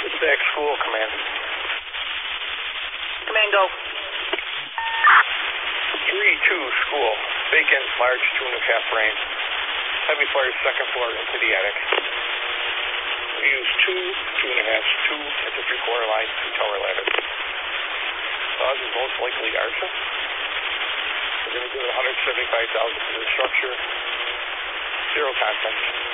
Back school, command. Command, go. 3-2 school. Vacant, large, 2.5 rain. Heavy fire, second floor into the attic. We use 2.5, 2 at the 3-quarter line, 2 tower ladder. Cause is most likely arson. We're going to give it $175,000 for the structure. 0 contents.